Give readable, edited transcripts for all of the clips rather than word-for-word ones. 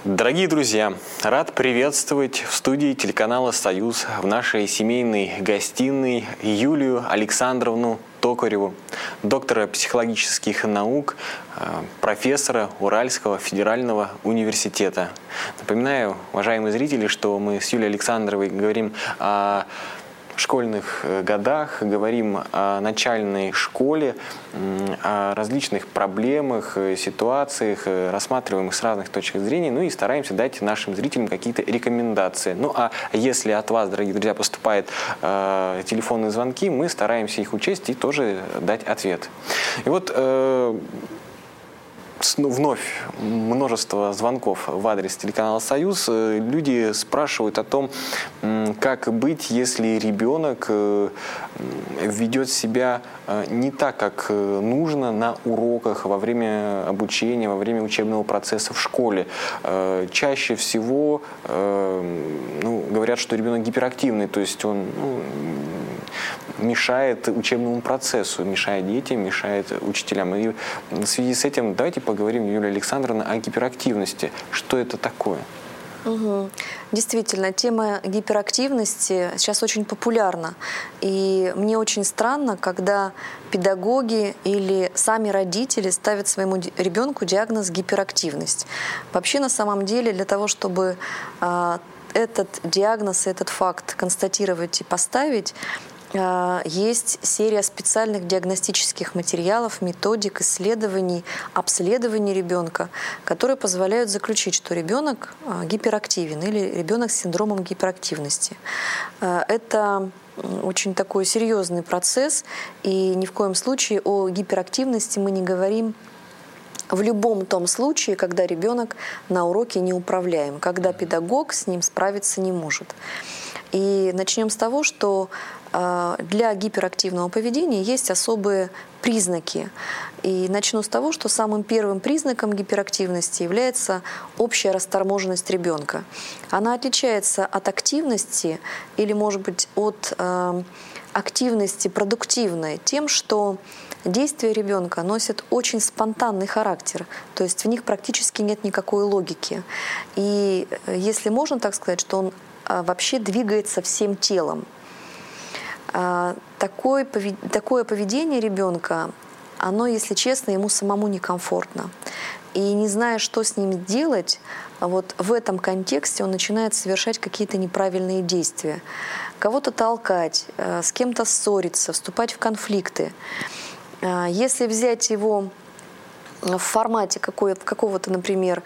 Дорогие друзья, рад приветствовать в студии телеканала «Союз» в нашей семейной гостиной Юлию Александровну Токареву, доктора психологических наук, профессора Уральского федерального университета. Напоминаю, уважаемые зрители, что мы с Юлией Александровой говорим о школьных годах, говорим о начальной школе, о различных проблемах, ситуациях, рассматриваем их с разных точек зрения, ну и стараемся дать нашим зрителям какие-то рекомендации. Ну а если от вас, дорогие друзья, поступают телефонные звонки, мы стараемся их учесть и тоже дать ответ. И вот вновь множество звонков в адрес телеканала «Союз». Люди спрашивают о том, как быть, если ребенок ведет себя не так, как нужно на уроках, во время обучения, во время учебного процесса в школе. Чаще всего говорят, что ребенок гиперактивный, то есть он мешает учебному процессу, мешает детям, мешает учителям. И в связи с этим давайте поговорим, Юлия Александровна, о гиперактивности. Что это такое? Действительно, тема гиперактивности сейчас очень популярна. И мне очень странно, когда педагоги или сами родители ставят своему ребенку диагноз гиперактивность. Вообще, на самом деле, для того, чтобы этот диагноз, этот факт констатировать и поставить, есть серия специальных диагностических материалов, методик, исследований, обследований ребенка, которые позволяют заключить, что ребенок гиперактивен или ребенок с синдромом гиперактивности. Это очень такой серьезный процесс, и ни в коем случае о гиперактивности мы не говорим в любом том случае, когда ребенок на уроке неуправляем, когда педагог с ним справиться не может. И начнем с того, что для гиперактивного поведения есть особые признаки. И начну с того, что самым первым признаком гиперактивности является общая расторможенность ребенка. Она отличается от активности или, может быть, от активности продуктивной тем, что действия ребенка носят очень спонтанный характер, то есть в них практически нет никакой логики. И если можно так сказать, что он вообще двигается всем телом. Такое поведение ребенка, оно, если честно, ему самому некомфортно. И не зная, что с ним делать, вот в этом контексте он начинает совершать какие-то неправильные действия. Кого-то толкать, с кем-то ссориться, вступать в конфликты. Если взять его в формате какого-то, например,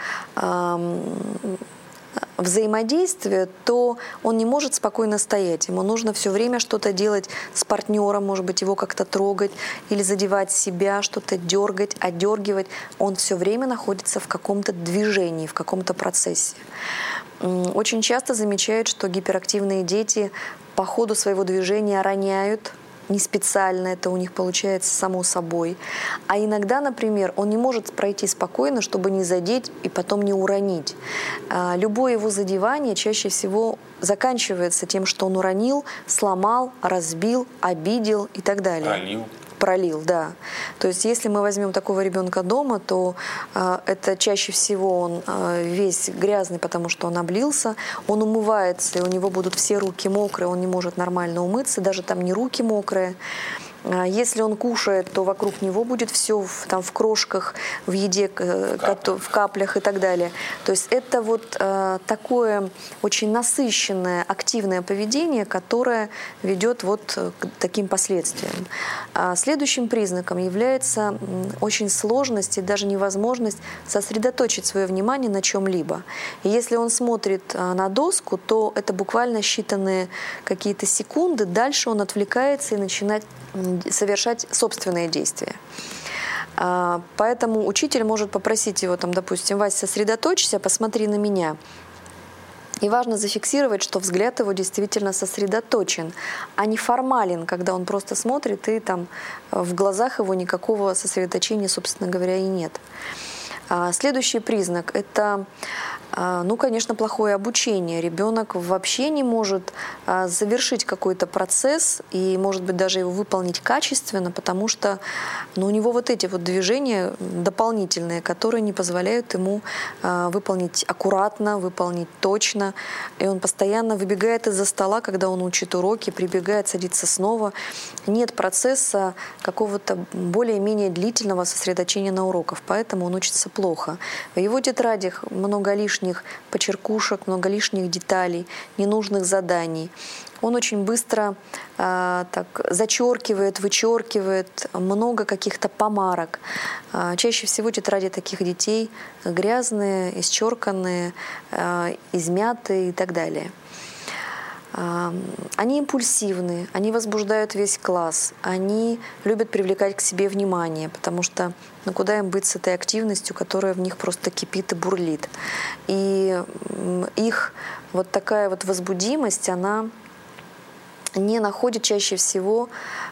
взаимодействия, то он не может спокойно стоять. Ему нужно все время что-то делать с партнером, может быть, его как-то трогать или задевать себя, что-то дергать, одергивать. Он все время находится в каком-то движении, в каком-то процессе. Очень часто замечают, что гиперактивные дети по ходу своего движения роняют. Не специально это у них получается само собой. А иногда, например, он не может пройти спокойно, чтобы не задеть и потом не уронить. Любое его задевание чаще всего заканчивается тем, что он уронил, сломал, разбил, обидел и так далее. Пролил, да. То есть если мы возьмем такого ребенка дома, то это чаще всего он весь грязный, потому что он облился, он умывается, и у него будут все руки мокрые, он не может нормально умыться, даже там не руки мокрые. Если он кушает, то вокруг него будет все в крошках, в еде, в каплях и так далее. То есть это вот такое очень насыщенное, активное поведение, которое ведет вот к таким последствиям. Следующим признаком является очень сложность и даже невозможность сосредоточить свое внимание на чем-либо. И если он смотрит на доску, то это буквально считанные какие-то секунды, дальше он отвлекается и начинает совершать собственные действия. Поэтому учитель может попросить его, допустим, Вась, сосредоточься, посмотри на меня. И важно зафиксировать, что взгляд его действительно сосредоточен, а не формален, когда он просто смотрит, и в глазах его никакого сосредоточения, собственно говоря, и нет. Следующий признак – это, ну, конечно, плохое обучение. Ребенок вообще не может завершить какой-то процесс и, может быть, даже его выполнить качественно, потому что, ну, у него вот эти вот движения дополнительные, которые не позволяют ему выполнить аккуратно, выполнить точно. И он постоянно выбегает из-за стола, когда он учит уроки, прибегает, садится снова. Нет процесса какого-то более-менее длительного сосредоточения на уроках, поэтому он учится плохо. В его тетрадях много лишних почеркушек, много лишних деталей, ненужных заданий. Он очень быстро так зачеркивает, вычеркивает, много каких-то помарок. Чаще всего тетради таких детей грязные, исчерканные, измятые и так далее. Они импульсивны, они возбуждают весь класс, они любят привлекать к себе внимание, потому что ну, куда им быть с этой активностью, которая в них просто кипит и бурлит. И их вот такая вот возбудимость, она не находит чаще всего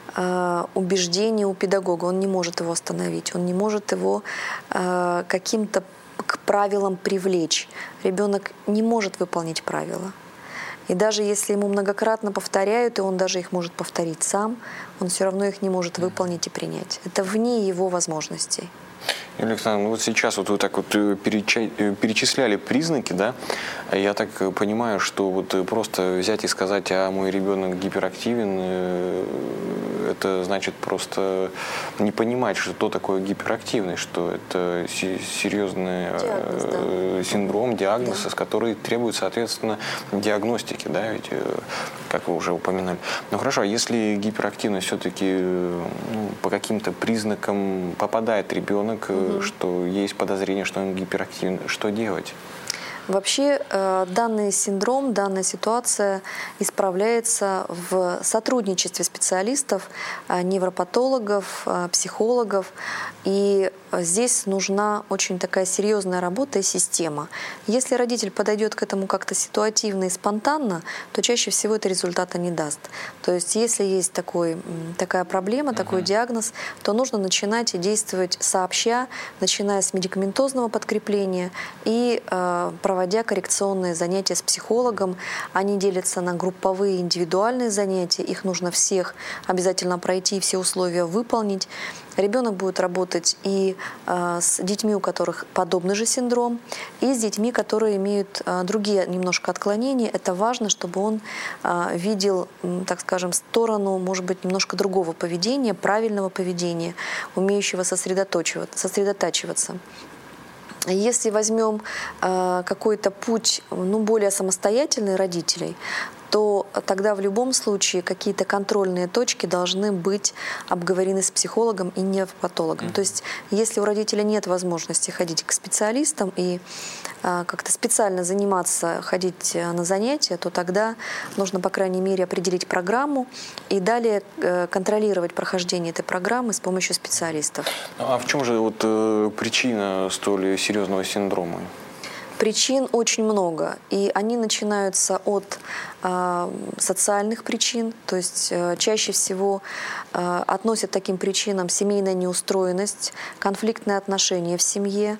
убеждения у педагога. Он не может его остановить, он не может его каким-то к правилам привлечь. Ребенок не может выполнить правила. И даже если ему многократно повторяют, и он даже их может повторить сам, он все равно их не может выполнить и принять. Это вне его возможностей. Александр, ну вот сейчас вот вы так вот перечисляли признаки, да? Я так понимаю, что вот просто взять и сказать, а мой ребенок гиперактивен, это значит просто не понимать, что такое гиперактивность, что это серьезный синдром, диагноз, с который требует, соответственно, диагностики, да, ведь, как вы уже упоминали. Ну хорошо, а если гиперактивность все-таки по каким-то признакам попадает ребенок, что есть подозрение, что он гиперактивен, что делать? Вообще данный синдром, данная ситуация исправляется в сотрудничестве специалистов, невропатологов, психологов. И здесь нужна очень такая серьезная работа и система. Если родитель подойдет к этому как-то ситуативно и спонтанно, то чаще всего это результата не даст. То есть если есть такая проблема, такой диагноз, то нужно начинать и действовать сообща, начиная с медикаментозного подкрепления и проводя коррекционные занятия с психологом. Они делятся на групповые и индивидуальные занятия. Их нужно всех обязательно пройти, все условия выполнить. Ребенок будет работать и с детьми, у которых подобный же синдром, и с детьми, которые имеют другие немножко отклонения. Это важно, чтобы он видел, так скажем, сторону, может быть, немножко другого поведения, правильного поведения, умеющего сосредотачиваться. Если возьмем какой-то путь более самостоятельный родителей, то тогда в любом случае какие-то контрольные точки должны быть обговорены с психологом и невропатологом. То есть если у родителя нет возможности ходить к специалистам и как-то специально заниматься, ходить на занятия, то тогда нужно, по крайней мере, определить программу и далее контролировать прохождение этой программы с помощью специалистов. А в чем же вот причина столь серьезного синдрома? Причин очень много, и они начинаются от социальных причин, то есть чаще всего относят к таким причинам семейная неустроенность, конфликтные отношения в семье,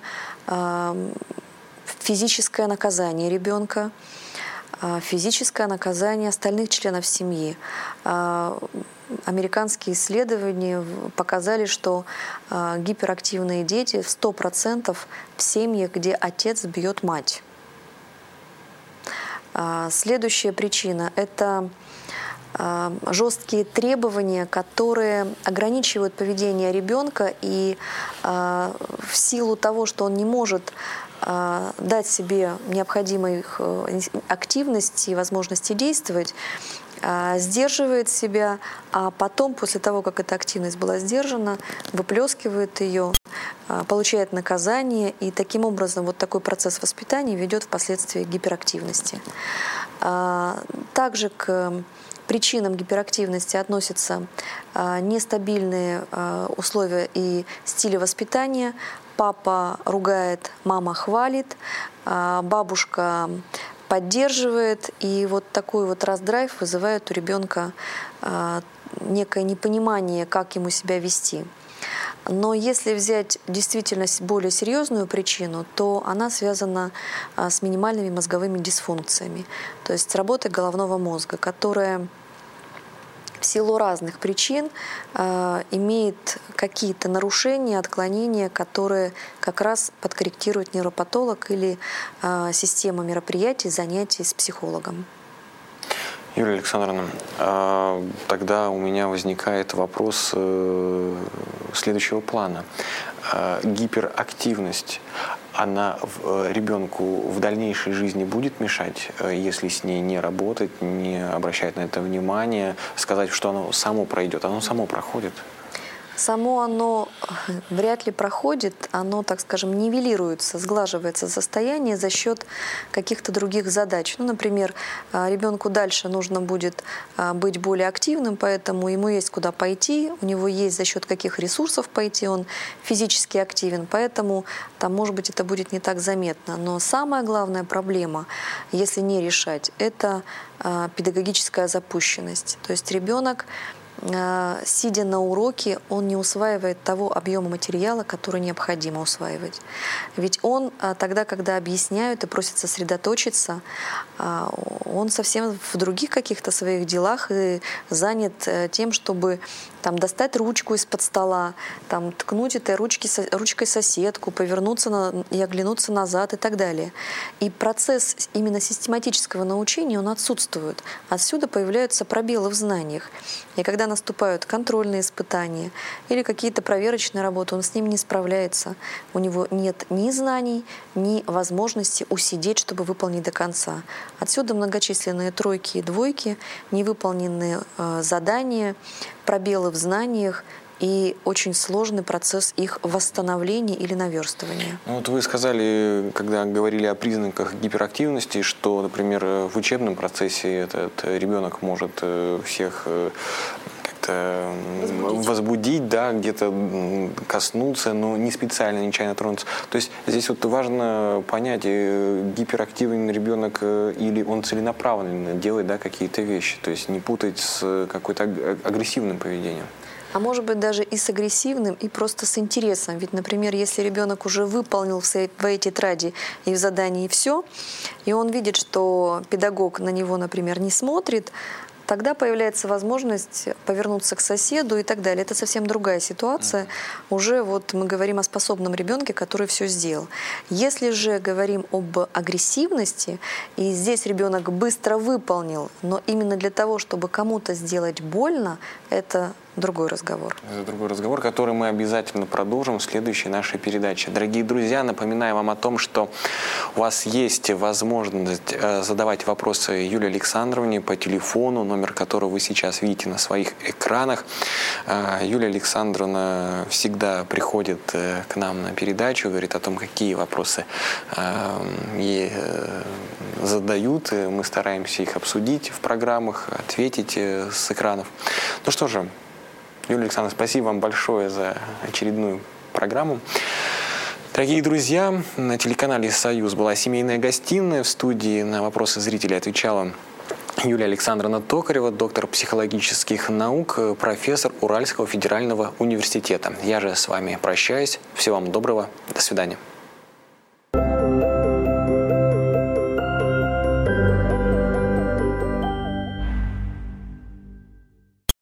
физическое наказание ребенка, физическое наказание остальных членов семьи. Американские исследования показали, что гиперактивные дети в 100% в семьях, где отец бьет мать. Следующая причина – это жесткие требования, которые ограничивают поведение ребенка, и в силу того, что он не может дать себе необходимой активности и возможности действовать, сдерживает себя, а потом, после того, как эта активность была сдержана, выплескивает ее, получает наказание, и таким образом вот такой процесс воспитания ведет впоследствии к гиперактивности. Также к причинам гиперактивности относятся нестабильные условия и стили воспитания. Папа ругает, мама хвалит, бабушка поддерживает, и вот такой вот раздрайв вызывает у ребенка некое непонимание, как ему себя вести. Но если взять действительно более серьезную причину, то она связана с минимальными мозговыми дисфункциями, то есть с работой головного мозга, которая в силу разных причин имеет какие-то нарушения, отклонения, которые как раз подкорректирует нейропатолог или система мероприятий, занятий с психологом. Юлия Александровна, тогда у меня возникает вопрос следующего плана. Гиперактивность, она ребенку в дальнейшей жизни будет мешать, если с ней не работать, не обращать на это внимание, сказать, что оно само пройдет? Оно само проходит? Само оно вряд ли проходит, оно, так скажем, нивелируется, сглаживается состояние за счет каких-то других задач. Ну, например, ребенку дальше нужно будет быть более активным, поэтому ему есть куда пойти, у него есть за счет каких ресурсов пойти, он физически активен, поэтому там, может быть, это будет не так заметно. Но самая главная проблема, если не решать, это педагогическая запущенность. То есть ребенок, сидя на уроке, он не усваивает того объема материала, который необходимо усваивать. Ведь он тогда, когда объясняют и просят сосредоточиться, он совсем в других каких-то своих делах и занят тем, чтобы там, достать ручку из-под стола, там, ткнуть этой ручкой соседку, повернуться и оглянуться назад и так далее. И процесс именно систематического научения, он отсутствует. Отсюда появляются пробелы в знаниях. И когда наступают контрольные испытания или какие-то проверочные работы, он с ними не справляется. У него нет ни знаний, ни возможности усидеть, чтобы выполнить до конца. Отсюда многочисленные тройки и двойки, невыполненные задания, пробелы в знаниях и очень сложный процесс их восстановления или наверстывания. Ну, вот вы сказали, когда говорили о признаках гиперактивности, что, например, в учебном процессе этот ребенок может всех как-то возбудить, да, где-то коснуться, но не специально, нечаянно тронуться. То есть здесь вот важно понять, гиперактивный ребенок или он целенаправленно делает, да, какие-то вещи, то есть не путать с какой-то агрессивным поведением. А может быть даже и с агрессивным, и просто с интересом. Ведь, например, если ребенок уже выполнил в своей тетради и в задании все, и он видит, что педагог на него, например, не смотрит, тогда появляется возможность повернуться к соседу и так далее. Это совсем другая ситуация. Уже вот мы говорим о способном ребенке, который все сделал. Если же говорим об агрессивности, и здесь ребенок быстро выполнил, но именно для того, чтобы кому-то сделать больно, это другой разговор. Это другой разговор, который мы обязательно продолжим в следующей нашей передаче. Дорогие друзья, напоминаю вам о том, что у вас есть возможность задавать вопросы Юлии Александровне по телефону, номер которого вы сейчас видите на своих экранах. Юлия Александровна всегда приходит к нам на передачу, говорит о том, какие вопросы ей задают. Мы стараемся их обсудить в программах, ответить с экранов. Ну что же, Юлия Александровна, спасибо вам большое за очередную программу. Дорогие друзья, на телеканале «Союз» была семейная гостиная. В студии на вопросы зрителей отвечала Юлия Александровна Токарева, доктор психологических наук, профессор Уральского федерального университета. Я же с вами прощаюсь. Всего вам доброго. До свидания.